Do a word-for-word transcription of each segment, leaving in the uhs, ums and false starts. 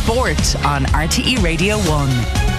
Sport on R T E Radio one.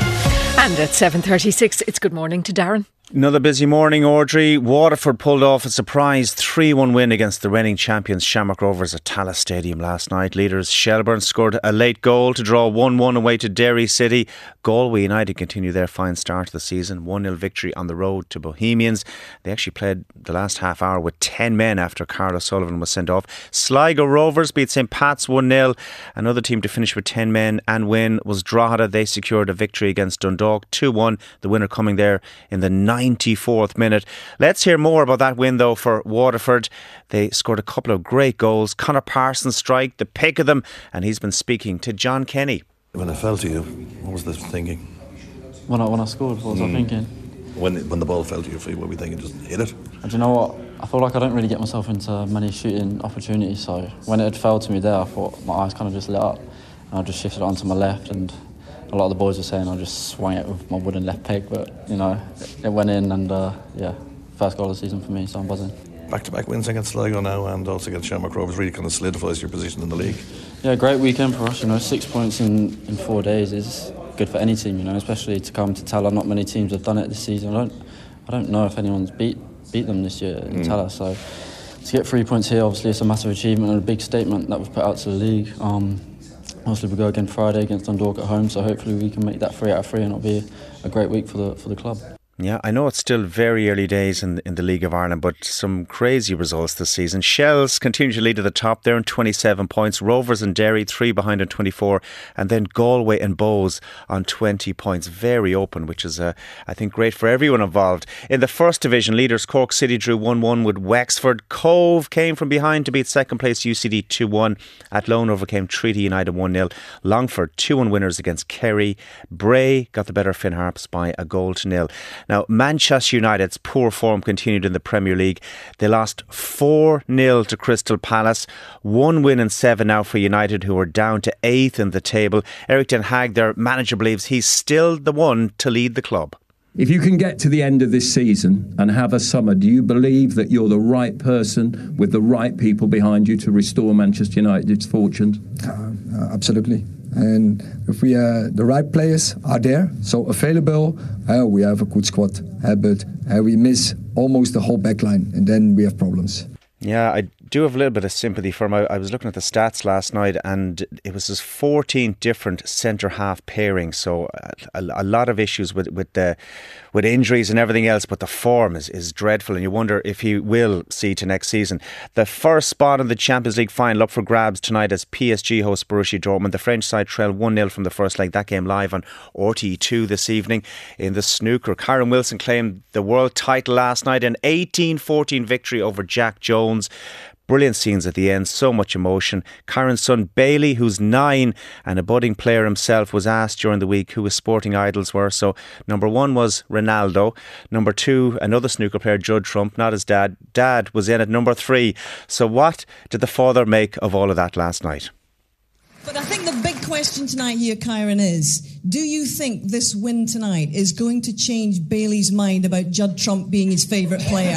And at seven thirty-six, it's good morning to Darren. Another busy morning, Audrey. Waterford pulled off a surprise three one win against the reigning champions Shamrock Rovers at Tallaght Stadium last night. Leaders Shelbourne scored a late goal to draw one one away to Derry City. Galway United continue their fine start to the season. one nil victory on the road to Bohemians. They actually played the last half hour with ten men after Carl O'Sullivan was sent off. Sligo Rovers beat St Pat's one nil. Another team to finish with ten men and win was Drogheda. They secured a victory against Dundalk two one. The winner coming there in the ninety-fourth minute. Let's hear more about that win though for Waterford. They scored a couple of great goals. Conor Parsons strike, the pick of them, and he's been speaking to John Kenny. When it fell to you, what was the thinking? When I when I scored, what was mm. I thinking? When when the ball fell to your feet, what were you thinking? Just hit it? And do you know what? I feel like I don't really get myself into many shooting opportunities, so when it had fell to me there, I thought my eyes kind of just lit up and I just shifted it onto my left, and a lot of the boys were saying I just swung it with my wooden left peg, but you know, it, it went in, and uh, yeah, first goal of the season for me, so I'm buzzing. Back-to-back wins against Sligo now and also against Shamrock Rovers really kind of solidifies your position in the league. Yeah, great weekend for us, you know, six points in, in four days is good for any team, you know, especially to come to Tallaght. Not many teams have done it this season. I don't I don't know if anyone's beat beat them this year in mm. Tallaght, so to get three points here, obviously it's a massive achievement and a big statement that we've put out to the league. Um, Obviously we go again Friday against Dundalk at home, so hopefully we can make that three out of three and it'll be a great week for the for the club. Yeah, I know it's still very early days in, in the League of Ireland, but some crazy results this season. Shells continue to lead at the top. They're on twenty-seven points. Rovers and Derry, three behind on twenty-four. And then Galway and Bohs on twenty points. Very open, which is, uh, I think, great for everyone involved. In the first division, leaders Cork City drew one one with Wexford. Cove came from behind to beat second place U C D two one. Athlone overcame Treaty United one nil. Longford two one winners against Kerry. Bray got the better of Finn Harps by a goal to nil. Now, Manchester United's poor form continued in the Premier League. They lost four nil to Crystal Palace. One win and seven now for United, who are down to eighth in the table. Eric Ten Hag, their manager, believes he's still the one to lead the club. If you can get to the end of this season and have a summer, do you believe that you're the right person with the right people behind you to restore Manchester United's fortunes? Uh, uh, absolutely. And if we uh, the right players are there, so available, uh, we have a good squad. Uh, but uh, we miss almost the whole back line, and then we have problems. Yeah, I do have a little bit of sympathy for him. I, I was looking at the stats last night, and it was just fourteen different centre-half pairings. So a, a lot of issues with with the with injuries and everything else. But the form is, is dreadful, and you wonder if he will see to next season. The first spot in the Champions League final up for grabs tonight as P S G host Borussia Dortmund. The French side trailed one nil from the first leg. That game live on R T E two this evening. In the snooker, Kyron Wilson claimed the world title last night, an eighteen fourteen victory over Jack Jones. Brilliant scenes at the end, so much emotion. Kyron's son Bailey, who's nine and a budding player himself, was asked during the week who his sporting idols were. So number one was Ronaldo. Number two, another snooker player, Judd Trump, not his dad. Dad was in at number three. So what did the father make of all of that last night? But I think the big question tonight here, Kyron, is do you think this win tonight is going to change Bailey's mind about Judd Trump being his favourite player?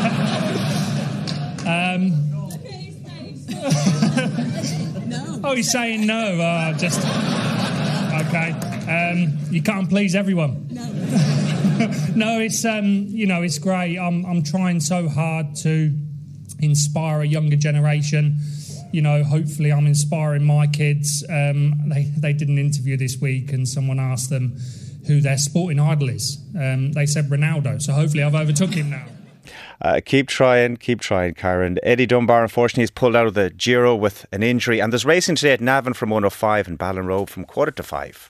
um... No. Oh, he's saying no. Oh, just okay. Um, you can't please everyone. No. No, it's um, you know, it's great. I'm I'm trying so hard to inspire a younger generation. You know, hopefully, I'm inspiring my kids. Um, they they did an interview this week, and someone asked them who their sporting idol is. Um, they said Ronaldo. So hopefully, I've overtook him now. Uh, keep trying, keep trying, Kyron. Eddie Dunbar, unfortunately, is pulled out of the Giro with an injury. And there's racing today at Navan from one oh five and Ballinrobe from quarter to five.